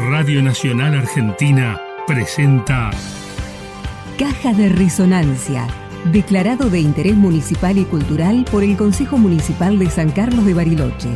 Radio Nacional Argentina presenta Caja de Resonancia, declarado de interés municipal y cultural por el Consejo Municipal de San Carlos de Bariloche.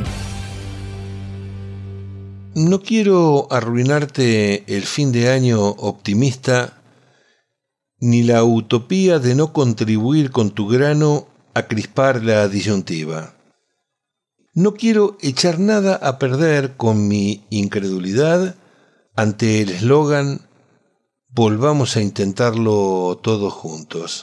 No quiero arruinarte el fin de año optimista, ni la utopía de no contribuir con tu grano a crispar la disyuntiva. No quiero echar nada a perder con mi incredulidad ante el eslogan «Volvamos a intentarlo todos juntos».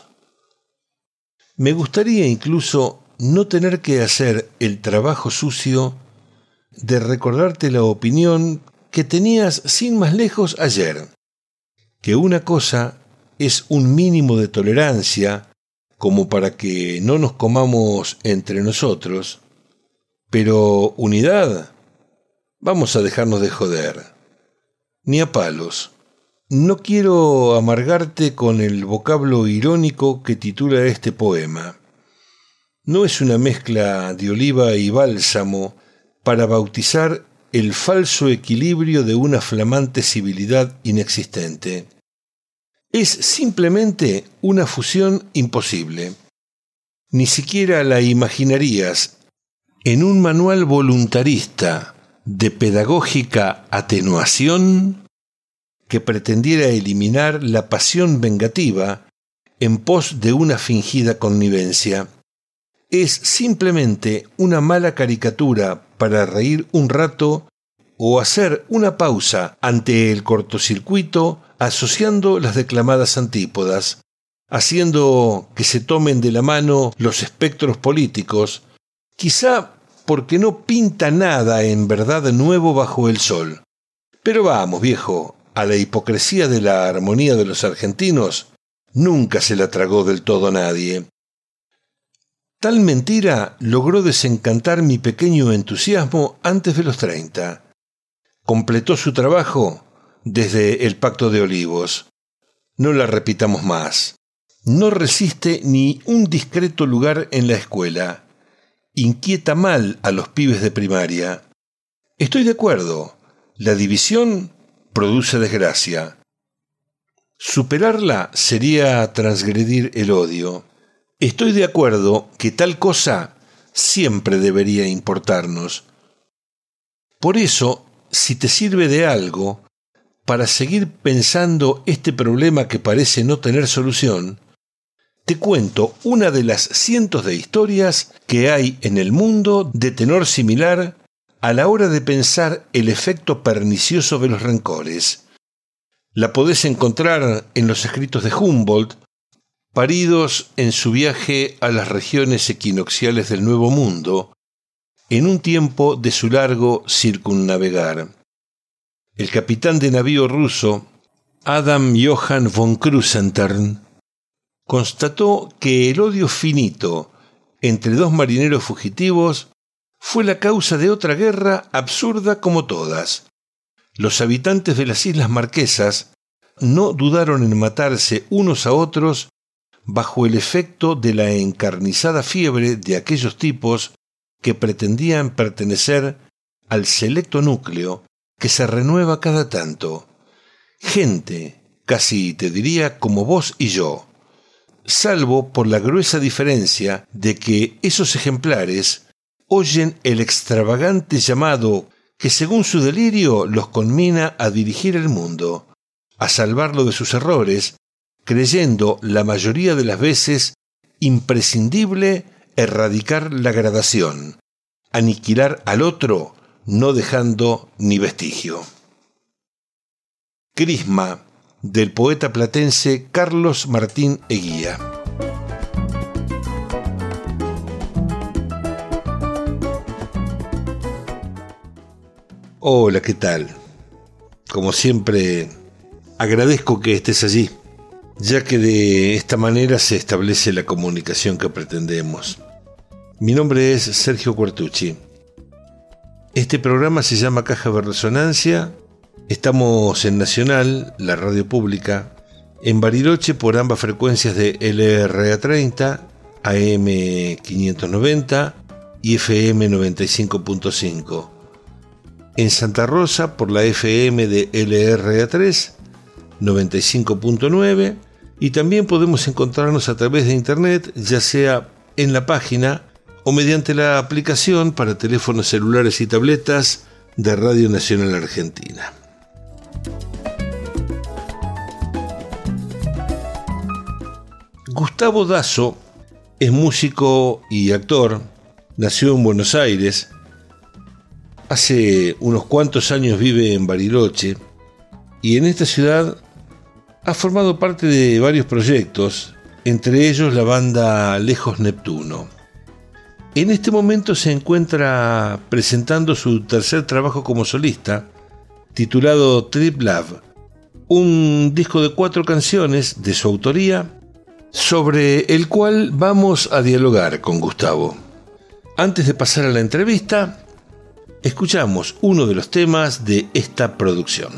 Me gustaría incluso no tener que hacer el trabajo sucio de recordarte la opinión que tenías sin más lejos ayer, que una cosa es un mínimo de tolerancia como para que no nos comamos entre nosotros, pero unidad, vamos a dejarnos de joder, ni a palos. No quiero amargarte con el vocablo irónico que titula este poema. No es una mezcla de oliva y bálsamo para bautizar el falso equilibrio de una flamante civilidad inexistente. Es simplemente una fusión imposible. Ni siquiera la imaginarías en un manual voluntarista de pedagógica atenuación que pretendiera eliminar la pasión vengativa en pos de una fingida connivencia. Es simplemente una mala caricatura para reír un rato o hacer una pausa ante el cortocircuito asociando las declamadas antípodas, haciendo que se tomen de la mano los espectros políticos, quizá porque no pinta nada en verdad nuevo bajo el sol. Pero vamos, viejo, a la hipocresía de la armonía de los argentinos nunca se la tragó del todo nadie. Tal mentira logró desencantar mi pequeño entusiasmo antes de los 30. Completó su trabajo desde el Pacto de Olivos. No la repitamos más. No resiste ni un discreto lugar en la escuela. Inquieta mal a los pibes de primaria. Estoy de acuerdo. La división produce desgracia. Superarla sería transgredir el odio. Estoy de acuerdo que tal cosa siempre debería importarnos. Por eso, si te sirve de algo, para seguir pensando este problema que parece no tener solución, te cuento una de las cientos de historias que hay en el mundo de tenor similar a la hora de pensar el efecto pernicioso de los rencores. La podés encontrar en los escritos de Humboldt, paridos en su viaje a las regiones equinocciales del Nuevo Mundo, en un tiempo de su largo circunnavegar. El capitán de navío ruso, Adam Johann von Krusenstern, constató que el odio finito entre dos marineros fugitivos fue la causa de otra guerra absurda como todas. Los habitantes de las Islas Marquesas no dudaron en matarse unos a otros bajo el efecto de la encarnizada fiebre de aquellos tipos que pretendían pertenecer al selecto núcleo que se renueva cada tanto. Gente, casi te diría como vos y yo, salvo por la gruesa diferencia de que esos ejemplares oyen el extravagante llamado que según su delirio los conmina a dirigir el mundo, a salvarlo de sus errores, creyendo la mayoría de las veces imprescindible erradicar la gradación, aniquilar al otro no dejando ni vestigio. Crisma, del poeta platense Carlos Martín Eguía. Hola, ¿qué tal? Como siempre, agradezco que estés allí, ya que de esta manera se establece la comunicación que pretendemos. Mi nombre es Sergio Cuartucci. Este programa se llama Caja de Resonancia. Estamos en Nacional, la radio pública, en Bariloche por ambas frecuencias de LRA30, AM 590 y FM 95.5. en Santa Rosa por la FM de LRA3 95.9, y también podemos encontrarnos a través de internet, ya sea en la página o mediante la aplicación para teléfonos celulares y tabletas de Radio Nacional Argentina. Gustavo Dazo es músico y actor, nació en Buenos Aires, hace unos cuantos años vive en Bariloche y en esta ciudad ha formado parte de varios proyectos, entre ellos la banda Lejos Neptuno. En este momento se encuentra presentando su tercer trabajo como solista, titulado Trip Love, un disco de 4 canciones de su autoría, sobre el cual vamos a dialogar con Gustavo. Antes de pasar a la entrevista, escuchamos uno de los temas de esta producción.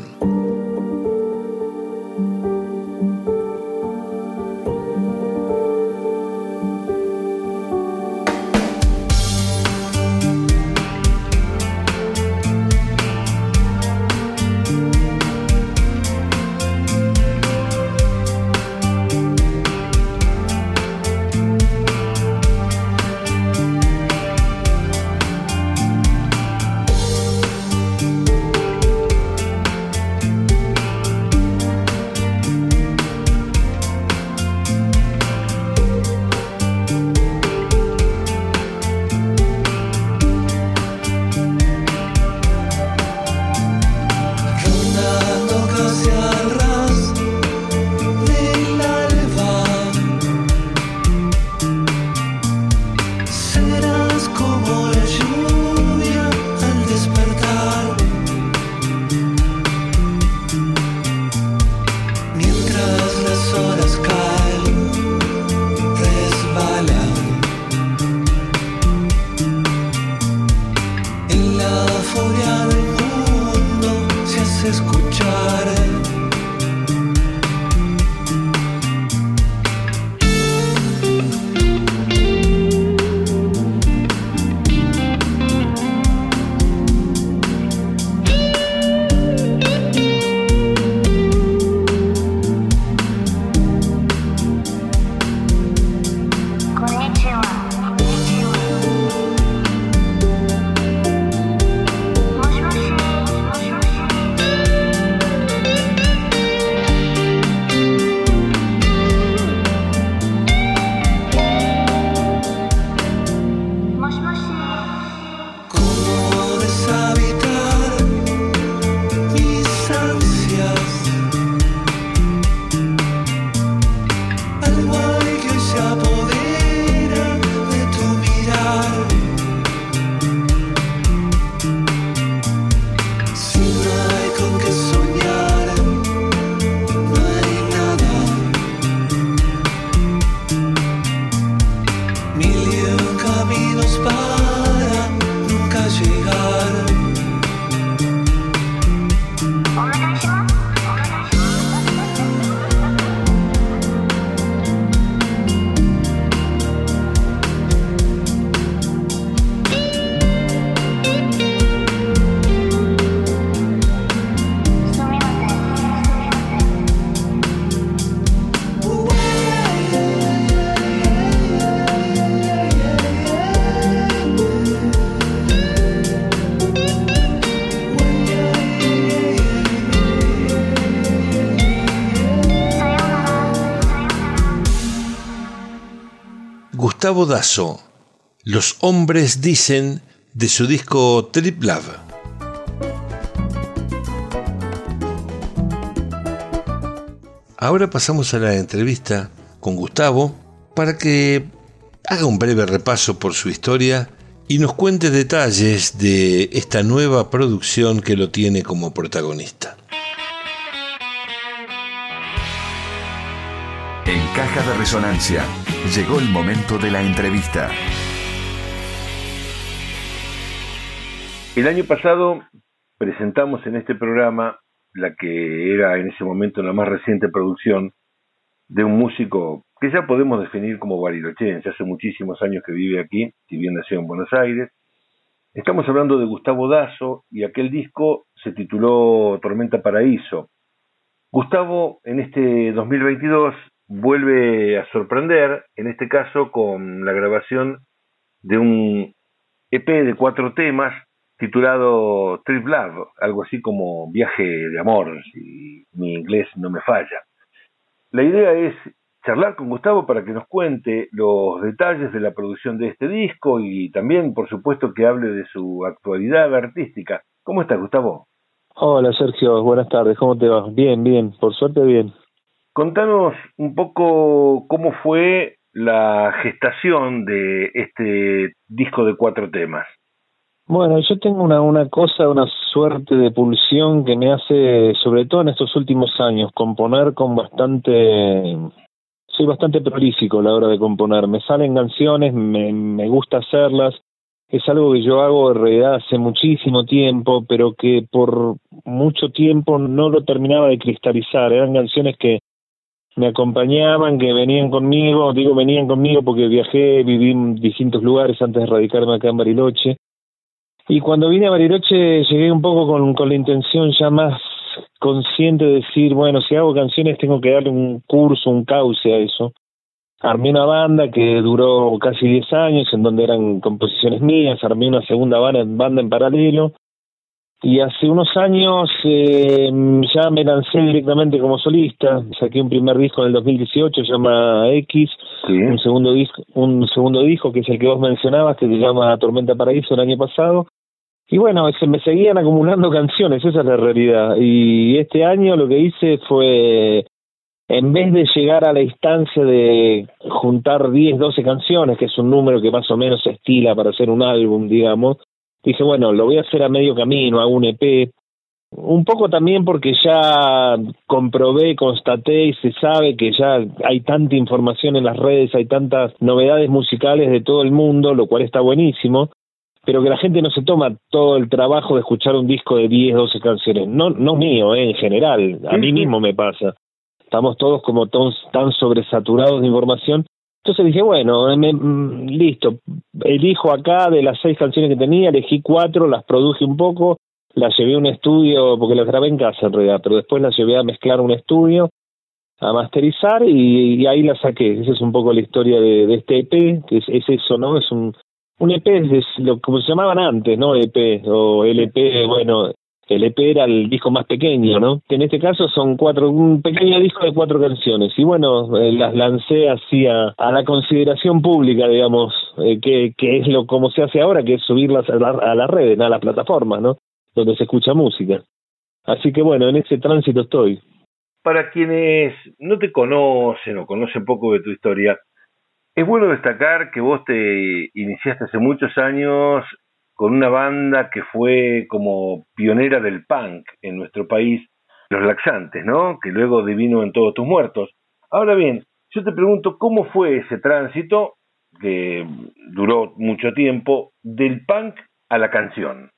Gustavo Dazo, Los hombres dicen, de su disco Trip Love. Ahora pasamos a la entrevista con Gustavo para que haga un breve repaso por su historia y nos cuente detalles de esta nueva producción que lo tiene como protagonista. En Caja de Resonancia, llegó el momento de la entrevista. El año pasado presentamos en este programa la que era en ese momento la más reciente producción de un músico que ya podemos definir como barilochense. Hace muchísimos años que vive aquí, si bien nació en Buenos Aires, Estamos hablando de Gustavo Dazo y aquel disco se tituló Tormenta Paraíso. Gustavo en este 2022 vuelve a sorprender, en este caso con la grabación de un EP de 4 temas titulado Trip Love, algo así como Viaje de Amor, si mi inglés no me falla. La idea es charlar con Gustavo para que nos cuente los detalles de la producción de este disco y también, por supuesto, que hable de su actualidad artística. ¿Cómo estás, Gustavo? Hola, Sergio, buenas tardes, ¿cómo te va? Bien, bien, por suerte bien. Contanos un poco cómo fue la gestación de este disco de 4 temas. Bueno, yo tengo una suerte de pulsión que me hace, sobre todo en estos últimos años, componer con soy bastante prolífico a la hora de componer. Me salen canciones, me gusta hacerlas. Es algo que yo hago en realidad hace muchísimo tiempo, pero que por mucho tiempo no lo terminaba de cristalizar. Eran canciones que me acompañaban, que venían conmigo porque viajé, viví en distintos lugares antes de radicarme acá en Bariloche. Y cuando vine a Bariloche llegué un poco con la intención ya más consciente de decir, bueno, si hago canciones tengo que darle un curso, un cauce a eso. Armé una banda que duró casi 10 años, en donde eran composiciones mías, armé una segunda banda en paralelo, y hace unos años ya me lancé directamente como solista, saqué un primer disco en el 2018, se llama X, sí. un segundo disco que es el que vos mencionabas, que se llama Tormenta Paraíso el año pasado, y bueno, se me seguían acumulando canciones, esa es la realidad, y este año lo que hice fue, en vez de llegar a la instancia de juntar 10, 12 canciones, que es un número que más o menos se estila para hacer un álbum, digamos, dije, bueno, lo voy a hacer a medio camino, hago un EP, un poco también porque ya constaté y se sabe que ya hay tanta información en las redes, hay tantas novedades musicales de todo el mundo, lo cual está buenísimo, pero que la gente no se toma todo el trabajo de escuchar un disco de 10, 12 canciones, no mío, en general, a mí mismo me pasa. Estamos todos como tan sobresaturados de información. Entonces dije, bueno, listo, elijo acá de las 6 canciones que tenía, elegí 4, las produje un poco, las llevé a un estudio, porque las grabé en casa en realidad, pero después las llevé a mezclar a un estudio, a masterizar y ahí las saqué. Esa es un poco la historia de este EP, que es eso, ¿no? Es un EP, como se llamaban antes, ¿no? EP o LP, bueno... El EP era el disco más pequeño, ¿no? Que en este caso son un pequeño disco de 4 canciones. Y bueno, las lancé así a la consideración pública, digamos, que es como se hace ahora, que es subirlas a las redes, a las plataformas, ¿no? Donde se escucha música. Así que bueno, en ese tránsito estoy. Para quienes no te conocen o conocen poco de tu historia, es bueno destacar que vos te iniciaste hace muchos años con una banda que fue como pionera del punk en nuestro país, Los Laxantes, ¿no? Que luego devino en Todos tus muertos. Ahora bien, yo te pregunto, ¿cómo fue ese tránsito, que duró mucho tiempo, del punk a la canción?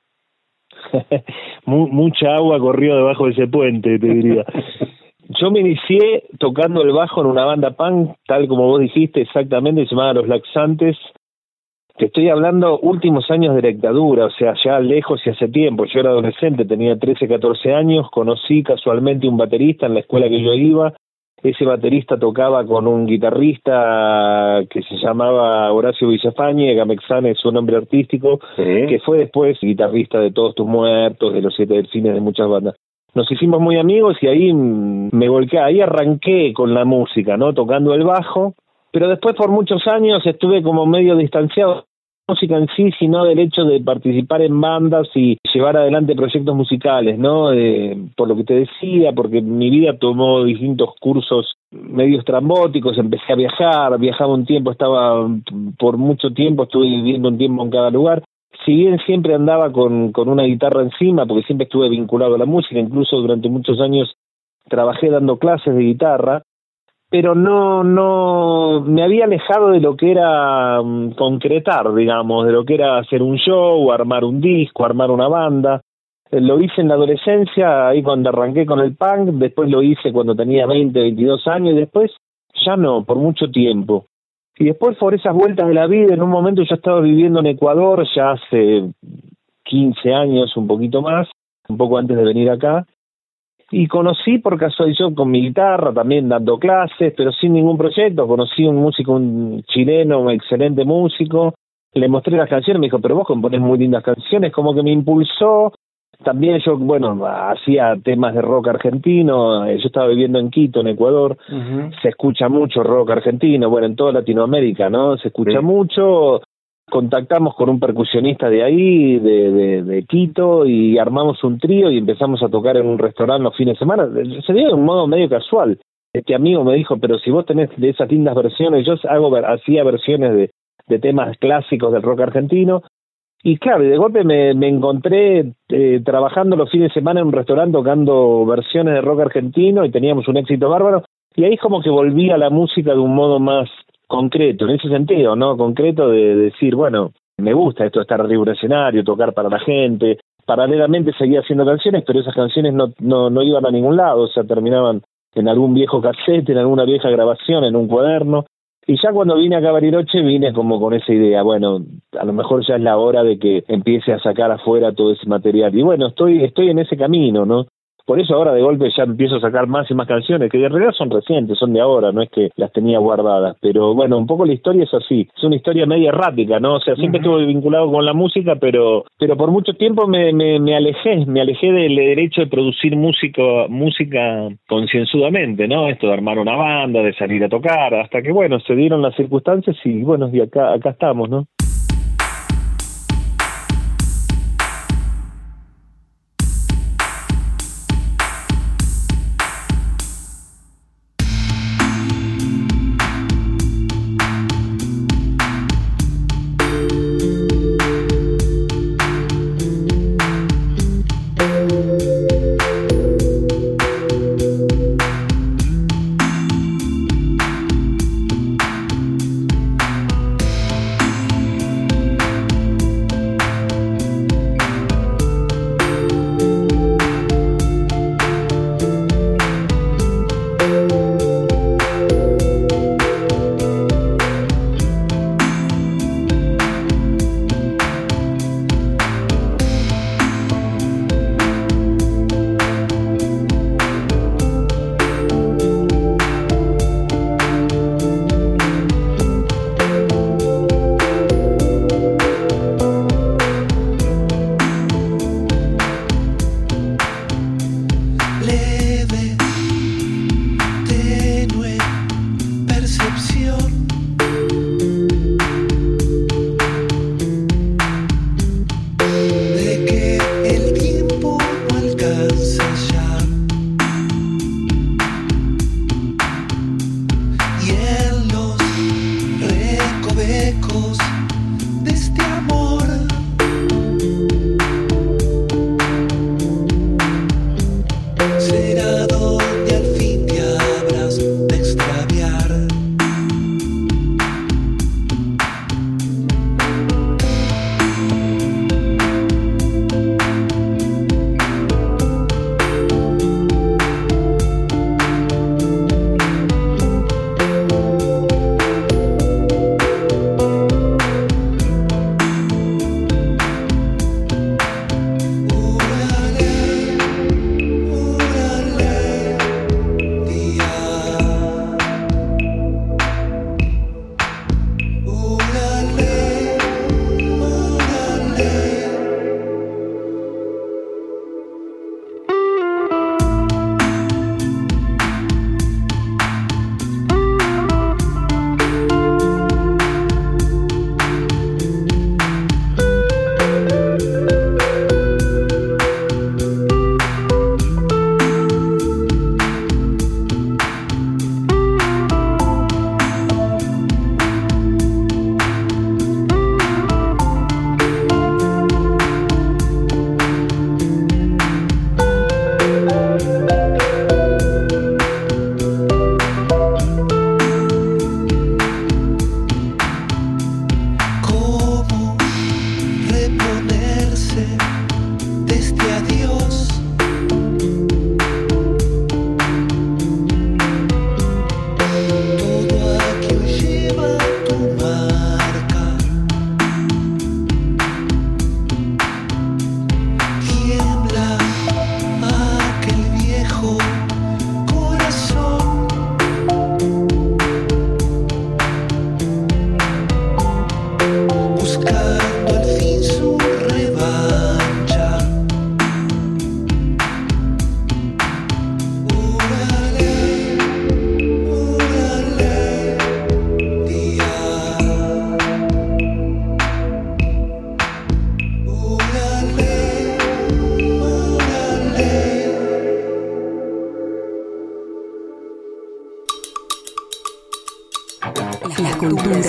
Mucha agua corrió debajo de ese puente, te diría. Yo me inicié tocando el bajo en una banda punk, tal como vos dijiste exactamente, se llamaba Los Laxantes. Te estoy hablando últimos años de la dictadura, o sea, ya lejos y hace tiempo. Yo era adolescente, tenía 13, 14 años, conocí casualmente un baterista en la escuela que yo iba. Ese baterista tocaba con un guitarrista que se llamaba Horacio Villafañe, Gamexane es su nombre artístico, ¿sí? Que fue después guitarrista de Todos tus muertos, de Los Siete Delfines, de muchas bandas. Nos hicimos muy amigos y ahí me volqué, ahí arranqué con la música, ¿no? Tocando el bajo. Pero después por muchos años estuve como medio distanciado de la música en sí, sino del hecho de participar en bandas y llevar adelante proyectos musicales, ¿no? Por lo que te decía, porque mi vida tomó distintos cursos medios estrambóticos, empecé a viajaba un tiempo, por mucho tiempo, estuve viviendo un tiempo en cada lugar. Si bien siempre andaba con una guitarra encima, porque siempre estuve vinculado a la música, incluso durante muchos años trabajé dando clases de guitarra, pero no me había alejado de lo que era concretar, digamos, de lo que era hacer un show, armar un disco, armar una banda. Lo hice en la adolescencia, ahí cuando arranqué con el punk, después lo hice cuando tenía 20, 22 años, y después ya no, por mucho tiempo. Y después, por esas vueltas de la vida, en un momento yo estaba viviendo en Ecuador ya hace 15 años, un poquito más, un poco antes de venir acá, y conocí por casualidad, yo con mi guitarra también dando clases, pero sin ningún proyecto, conocí un músico, un chileno, un excelente músico, le mostré las canciones, me dijo, pero vos componés muy lindas canciones, como que me impulsó. También yo, bueno, hacía temas de rock argentino, yo estaba viviendo en Quito, en Ecuador, se escucha mucho rock argentino, bueno, en toda Latinoamérica, ¿no? Se escucha mucho, contactamos con un percusionista de ahí, de Quito, y armamos un trío y empezamos a tocar en un restaurante los fines de semana, se dio de un modo medio casual. Este amigo me dijo, pero si vos tenés de esas lindas versiones, yo hacía versiones de temas clásicos del rock argentino. Y claro, y de golpe me encontré trabajando los fines de semana en un restaurante tocando versiones de rock argentino y teníamos un éxito bárbaro. Y ahí como que volví a la música de un modo más concreto, en ese sentido, ¿no? Concreto de decir, bueno, me gusta esto de estar arriba de un escenario, tocar para la gente. Paralelamente seguía haciendo canciones, pero esas canciones no iban a ningún lado, o sea, terminaban en algún viejo cassette, en alguna vieja grabación, en un cuaderno. Y ya cuando vine acá a Bariloche vine como con esa idea, bueno, a lo mejor ya es la hora de que empiece a sacar afuera todo ese material. Y bueno, estoy en ese camino, ¿no? Por eso ahora de golpe ya empiezo a sacar más y más canciones, que de realidad son recientes, son de ahora, no es que las tenía guardadas. Pero bueno, un poco la historia es así, es una historia media errática, ¿no? O sea, siempre estuve vinculado con la música, pero por mucho tiempo me alejé del derecho de producir música concienzudamente, ¿no? Esto de armar una banda, de salir a tocar, hasta que bueno, se dieron las circunstancias y bueno, y acá estamos, ¿no?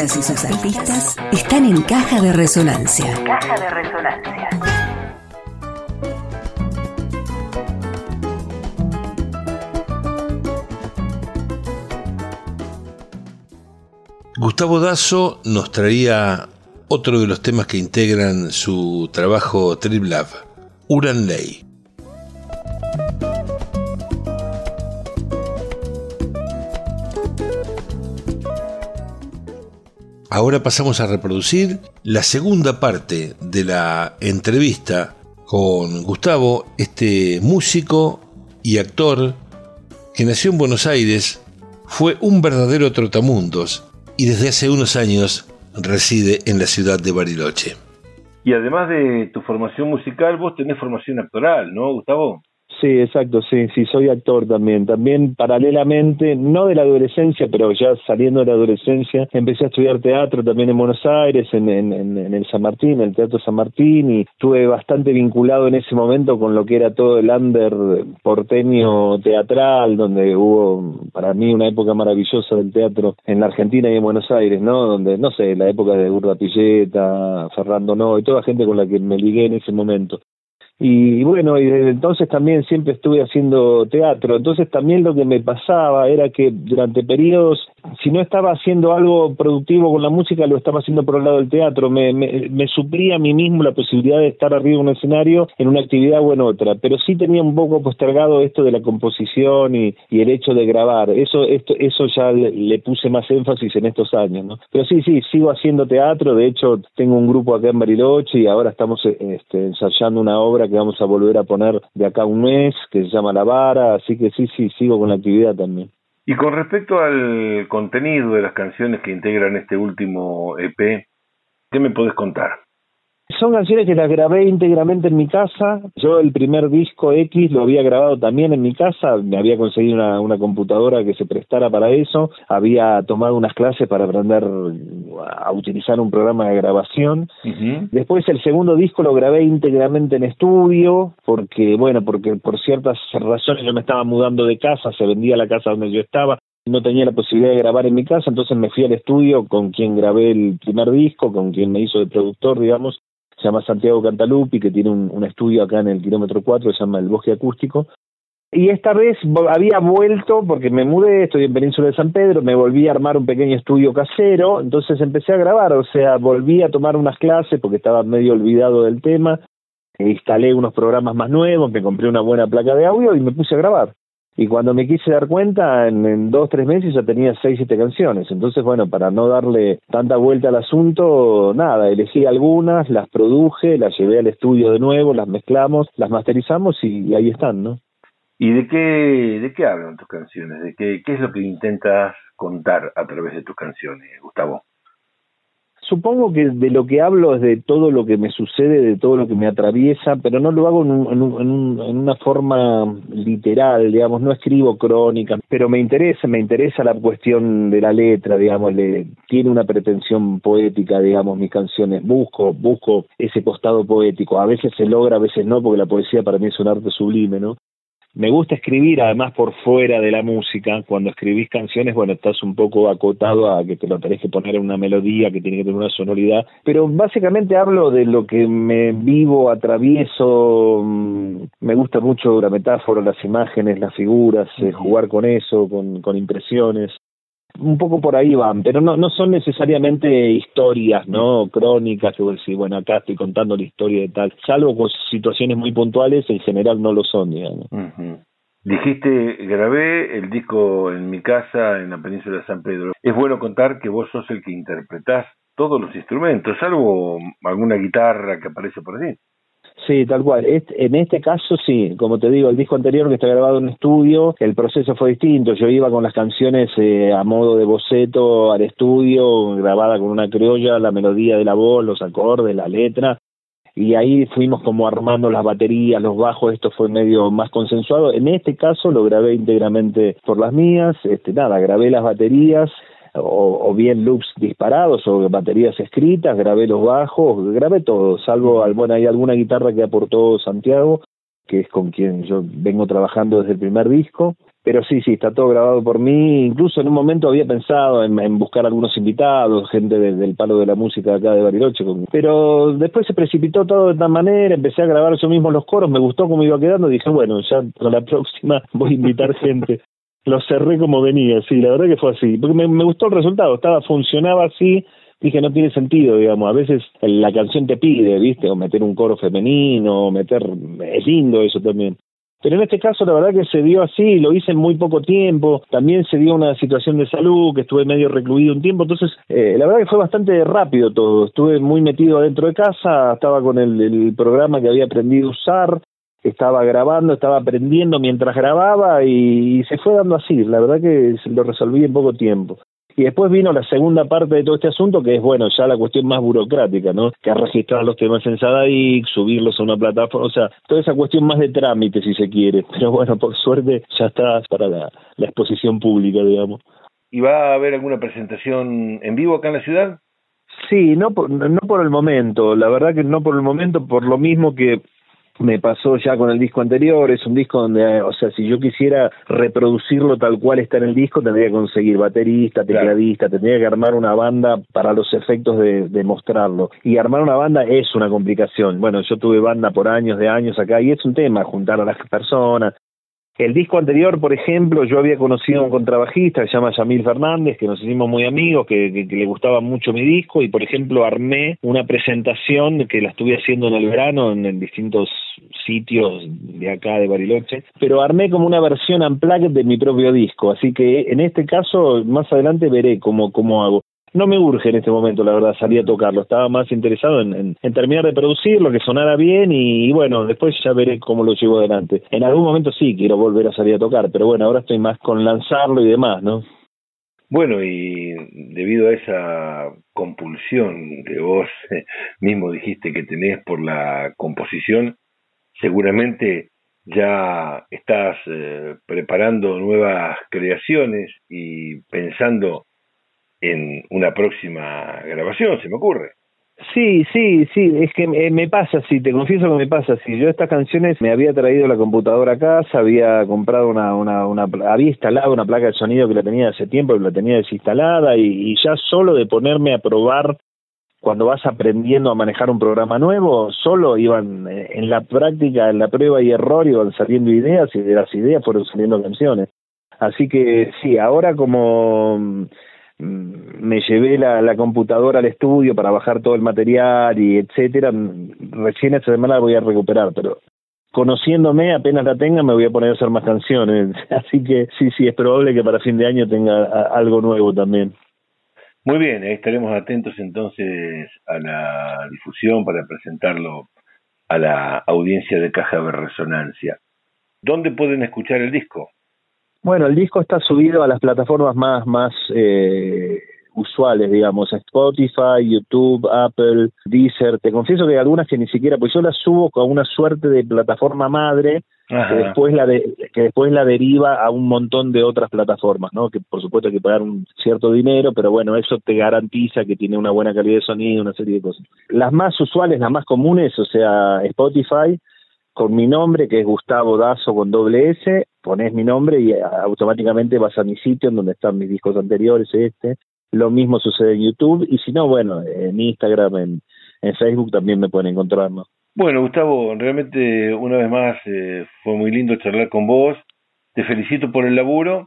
obras y sus artistas están en Caja de Resonancia. Caja de Resonancia. Gustavo Dazo nos traía otro de los temas que integran su trabajo Trip Love, Uran Ley. Ahora pasamos a reproducir la segunda parte de la entrevista con Gustavo, este músico y actor que nació en Buenos Aires, fue un verdadero trotamundos y desde hace unos años reside en la ciudad de Bariloche. Y además de tu formación musical, vos tenés formación actoral, ¿no, Gustavo? Sí, exacto, sí, soy actor también. También paralelamente, no de la adolescencia, pero ya saliendo de la adolescencia, empecé a estudiar teatro también en Buenos Aires, en el San Martín, el Teatro San Martín, y estuve bastante vinculado en ese momento con lo que era todo el under porteño teatral, donde hubo para mí una época maravillosa del teatro en la Argentina y en Buenos Aires, ¿no? Donde, no sé, la época de Urda Pilleta, Ferrando No, y toda gente con la que me ligué en ese momento. Y bueno, y desde entonces también siempre estuve haciendo teatro. Entonces también lo que me pasaba era que durante periodos, si no estaba haciendo algo productivo con la música, lo estaba haciendo por el lado del teatro. Me suplía a mí mismo la posibilidad de estar arriba de un escenario en una actividad o en otra. Pero sí tenía un poco postergado esto de la composición y el hecho de grabar. Eso ya le puse más énfasis en estos años, ¿no? Pero sí, sigo haciendo teatro. De hecho, tengo un grupo acá en Bariloche y ahora estamos ensayando una obra que vamos a volver a poner de acá a un mes, que se llama La Vara, así que sí, sigo con la actividad también. Y con respecto al contenido de las canciones que integran este último EP, ¿qué me podés contar? Son canciones que las grabé íntegramente en mi casa. Yo el primer disco X lo había grabado también en mi casa. Me había conseguido una computadora que se prestara para eso. Había tomado unas clases para aprender a utilizar un programa de grabación. Uh-huh. Después el segundo disco lo grabé íntegramente en estudio, porque por ciertas razones yo me estaba mudando de casa, se vendía la casa donde yo estaba. No tenía la posibilidad de grabar en mi casa, entonces me fui al estudio con quien grabé el primer disco, con quien me hizo de productor, digamos. Se llama Santiago Cantalupi, que tiene un estudio acá en el kilómetro 4, se llama El Bosque Acústico. Y esta vez había vuelto, porque me mudé, estoy en Península de San Pedro, me volví a armar un pequeño estudio casero, entonces empecé a grabar, o sea, volví a tomar unas clases porque estaba medio olvidado del tema, instalé unos programas más nuevos, me compré una buena placa de audio y me puse a grabar. Y cuando me quise dar cuenta, en 2-3 meses ya tenía 6-7 canciones. Entonces, bueno, para no darle tanta vuelta al asunto, nada, elegí algunas, las produje, las llevé al estudio de nuevo, las mezclamos, las masterizamos y ahí están, ¿no? ¿Y de qué hablan tus canciones? ¿De qué es lo que intentas contar a través de tus canciones, Gustavo? Supongo que de lo que hablo es de todo lo que me sucede, de todo lo que me atraviesa, pero no lo hago en una forma literal, digamos, no escribo crónicas, pero me interesa la cuestión de la letra, digamos, tiene una pretensión poética, digamos, mis canciones, busco ese costado poético, a veces se logra, a veces no, porque la poesía para mí es un arte sublime, ¿no? Me gusta escribir, además, por fuera de la música. Cuando escribís canciones, bueno, estás un poco acotado a que te lo tenés que poner en una melodía, que tiene que tener una sonoridad. Pero básicamente hablo de lo que me vivo, atravieso. Me gusta mucho la metáfora, las imágenes, las figuras, jugar con eso, con impresiones. Un poco por ahí van, pero no son necesariamente historias, ¿no? Crónicas, que vos decís, bueno, acá estoy contando la historia de tal. Salvo con situaciones muy puntuales, en general no lo son, digamos. Uh-huh. Dijiste, grabé el disco en mi casa, en la Península de San Pedro. Es bueno contar que vos sos el que interpretás todos los instrumentos, salvo alguna guitarra que aparece por allí. Sí, tal cual. En este caso sí, como te digo, el disco anterior que está grabado en estudio, el proceso fue distinto. Yo iba con las canciones a modo de boceto al estudio, grabada con una criolla, la melodía de la voz, los acordes, la letra, y ahí fuimos como armando las baterías, los bajos, esto fue medio más consensuado. En este caso lo grabé íntegramente por las mías, grabé las baterías, o bien loops disparados o baterías escritas, grabé los bajos, grabé todo, salvo, bueno, hay alguna guitarra que aportó Santiago, que es con quien yo vengo trabajando desde el primer disco. Pero sí, está todo grabado por mí. Incluso en un momento había pensado en buscar algunos invitados, gente del palo de la música acá de Bariloche. Pero después se precipitó todo de tal manera, empecé a grabar yo mismo los coros, me gustó cómo iba quedando, dije, bueno, ya con la próxima voy a invitar gente. Lo cerré como venía, sí, la verdad que fue así. Porque me gustó el resultado, funcionaba así. Dije, no tiene sentido, digamos, a veces la canción te pide, ¿viste? O meter un coro femenino, es lindo eso también. Pero en este caso la verdad que se dio así, lo hice en muy poco tiempo, también se dio una situación de salud, que estuve medio recluido un tiempo, entonces la verdad que fue bastante rápido todo, estuve muy metido adentro de casa, estaba con el programa que había aprendido a usar, estaba grabando, estaba aprendiendo mientras grababa y se fue dando así, la verdad que lo resolví en poco tiempo. Y después vino la segunda parte de todo este asunto, que es, bueno, ya la cuestión más burocrática, ¿no? Que es registrar los temas en Sadaic, subirlos a una plataforma, o sea, toda esa cuestión más de trámite, si se quiere. Pero bueno, por suerte ya está para la exposición pública, digamos. ¿Y va a haber alguna presentación en vivo acá en la ciudad? Sí, no por el momento, la verdad que no por el momento, por lo mismo que me pasó ya con el disco anterior. Es un disco donde, o sea, si yo quisiera reproducirlo tal cual está en el disco, tendría que conseguir baterista, tecladista, tendría que armar una banda para los efectos de mostrarlo. Y armar una banda es una complicación. Bueno, yo tuve banda por años acá y es un tema juntar a las personas. El disco anterior, por ejemplo, yo había conocido a un contrabajista que se llama Yamil Fernández, que nos hicimos muy amigos, que le gustaba mucho mi disco, y por ejemplo armé una presentación que la estuve haciendo en el verano en distintos sitios de acá de Bariloche, pero armé como una versión unplugged de mi propio disco, así que en este caso más adelante veré cómo hago. No me urge en este momento, la verdad, salir a tocarlo. Estaba más interesado en terminar de producirlo, que sonara bien y bueno, después ya veré cómo lo llevo adelante. En algún momento sí quiero volver a salir a tocar, pero bueno, ahora estoy más con lanzarlo y demás, ¿no? Bueno, y debido a esa compulsión que vos mismo dijiste que tenés por la composición, seguramente ya estás preparando nuevas creaciones y pensando en una próxima grabación, se me ocurre. Sí, es que me pasa así, te confieso que me pasa así. Yo estas canciones me había traído la computadora a casa, había comprado había instalado una placa de sonido que la tenía hace tiempo, que la tenía desinstalada y ya solo de ponerme a probar, cuando vas aprendiendo a manejar un programa nuevo, solo iban en la práctica, en la prueba y error, iban saliendo ideas y de las ideas fueron saliendo canciones. Así que sí, ahora como me llevé la computadora al estudio para bajar todo el material y etcétera, recién esta semana la voy a recuperar, pero conociéndome, apenas la tenga me voy a poner a hacer más canciones, así que sí, es probable que para fin de año tenga algo nuevo también. Muy bien, ahí estaremos atentos entonces a la difusión para presentarlo a la audiencia de Caja de Resonancia. ¿Dónde pueden escuchar el disco? Bueno, el disco está subido a las plataformas más usuales, digamos, Spotify, YouTube, Apple, Deezer. Te confieso que hay algunas que ni siquiera, pues yo las subo con una suerte de plataforma madre que después la deriva a un montón de otras plataformas, ¿no? Que por supuesto hay que pagar un cierto dinero, pero bueno, eso te garantiza que tiene una buena calidad de sonido, una serie de cosas. Las más usuales, las más comunes, o sea, Spotify, con mi nombre, que es Gustavo Dazo con doble S, pones mi nombre y automáticamente vas a mi sitio en donde están mis discos anteriores, Lo mismo sucede en YouTube, y si no, bueno, en Instagram, en Facebook también me pueden encontrar, ¿no? Bueno, Gustavo, realmente una vez más fue muy lindo charlar con vos. Te felicito por el laburo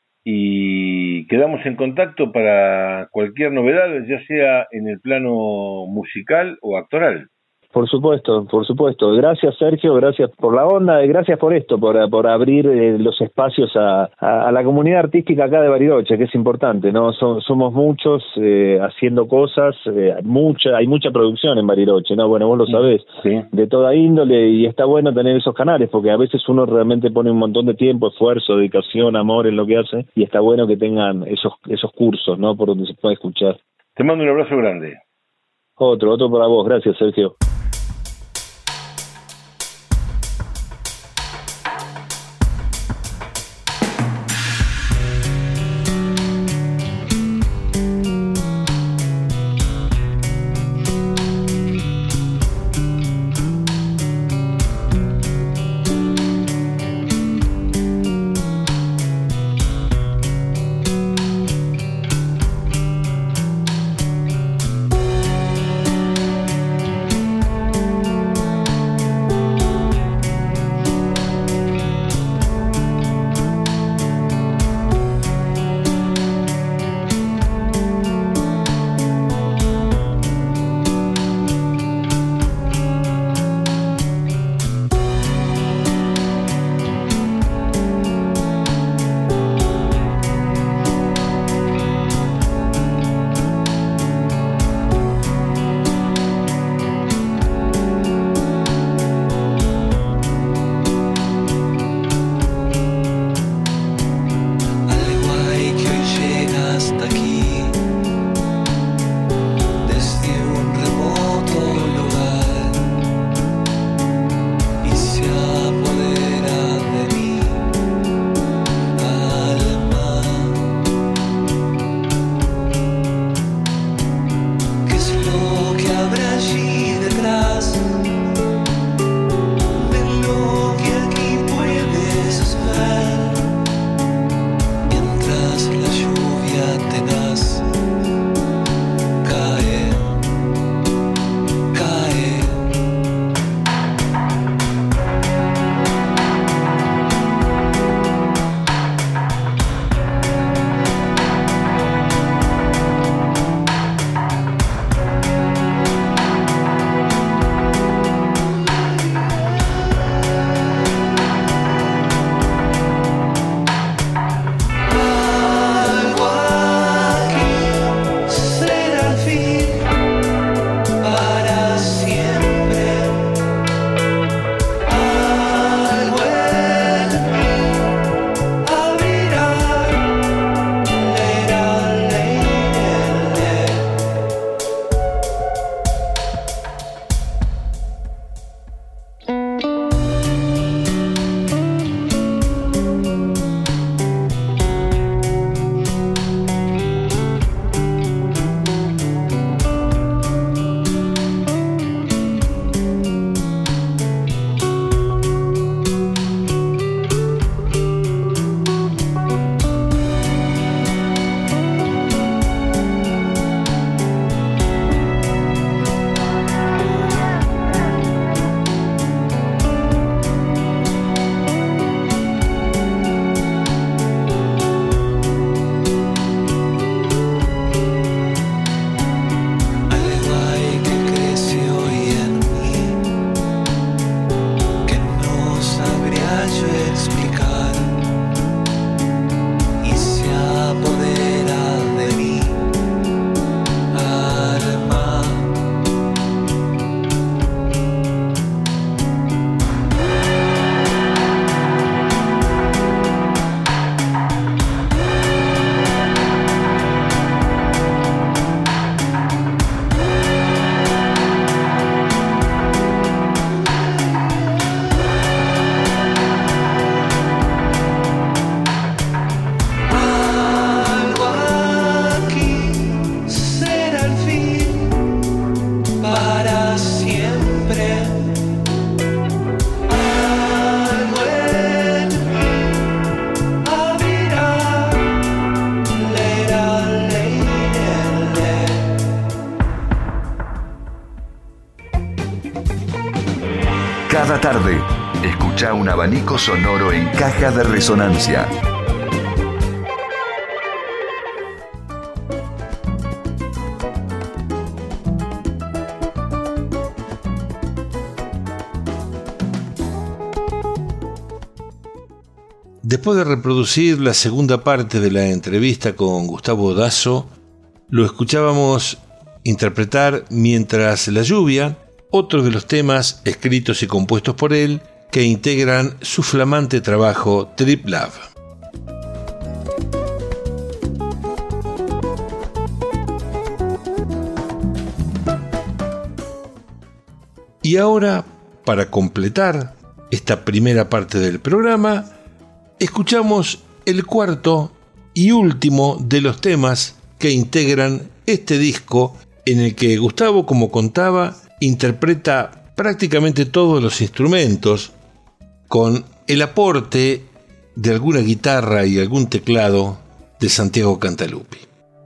y quedamos en contacto para cualquier novedad, ya sea en el plano musical o actoral. Por supuesto. Gracias, Sergio, gracias por la onda, gracias por esto, por abrir los espacios a la comunidad artística acá de Bariloche, que es importante, ¿no? Somos muchos haciendo cosas, hay mucha producción en Bariloche, ¿no? Bueno, vos lo sabés, sí, de toda índole, y está bueno tener esos canales, porque a veces uno realmente pone un montón de tiempo, esfuerzo, dedicación, amor en lo que hace, y está bueno que tengan esos cursos, ¿no? Por donde se puede escuchar. Te mando un abrazo grande. Otro para vos, gracias, Sergio. Escucha un abanico sonoro en Caja de Resonancia. Después de reproducir la segunda parte de la entrevista con Gustavo Dazo, lo escuchábamos interpretar Mientras la lluvia, otro de los temas escritos y compuestos por él que integran su flamante trabajo Trip Love. Y ahora, para completar esta primera parte del programa, escuchamos el cuarto y último de los temas que integran este disco en el que Gustavo, como contaba, interpreta prácticamente todos los instrumentos con el aporte de alguna guitarra y algún teclado de Santiago Cantalupi.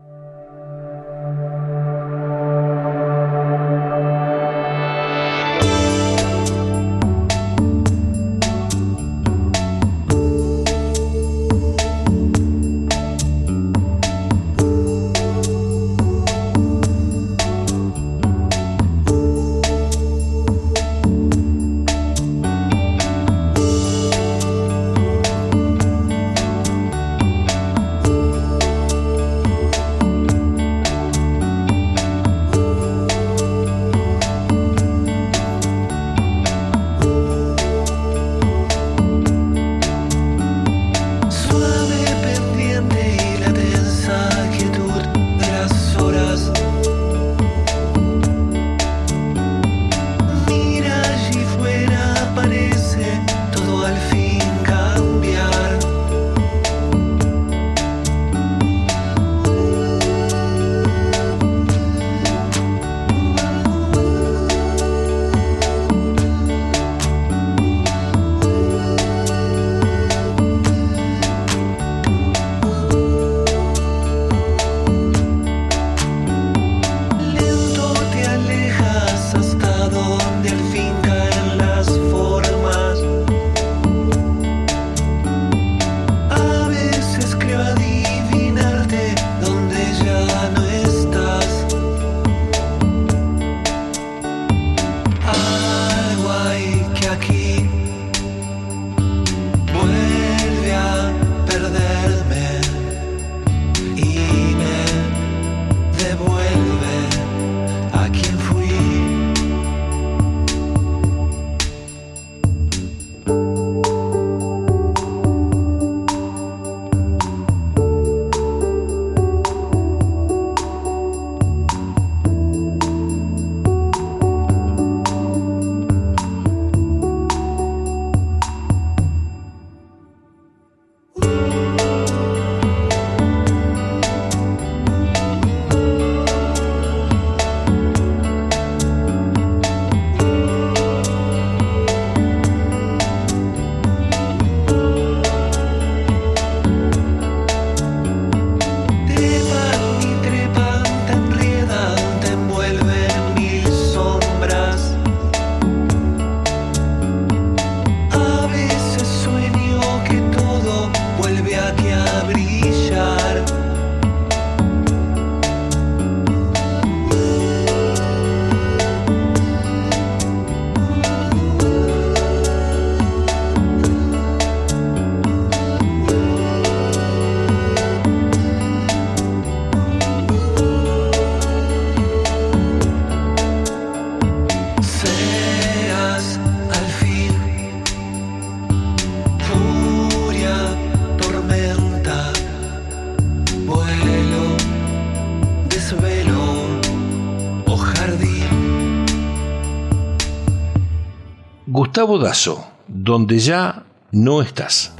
Gustavo Dazo, Donde ya no estás.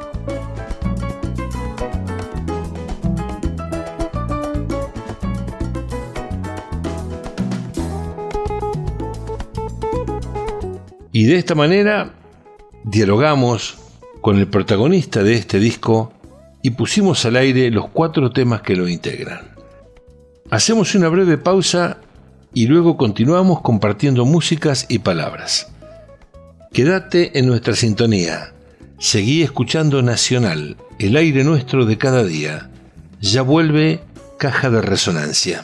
Y de esta manera dialogamos con el protagonista de este disco y pusimos al aire los 4 temas que lo integran. Hacemos una breve pausa y luego continuamos compartiendo músicas y palabras. Quédate en nuestra sintonía. Seguí escuchando Nacional, el aire nuestro de cada día. Ya vuelve Caja de Resonancia.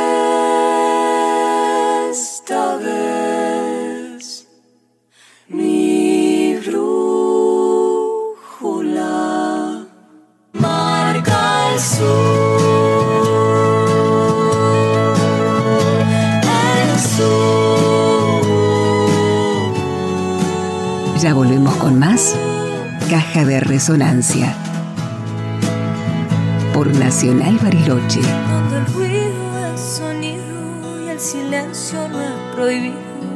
Esta vez mi brújula marca el sur. Ya volvemos con más Caja de Resonancia por Nacional Bariloche. Donde el ruido es sonido y el silencio no es prohibido.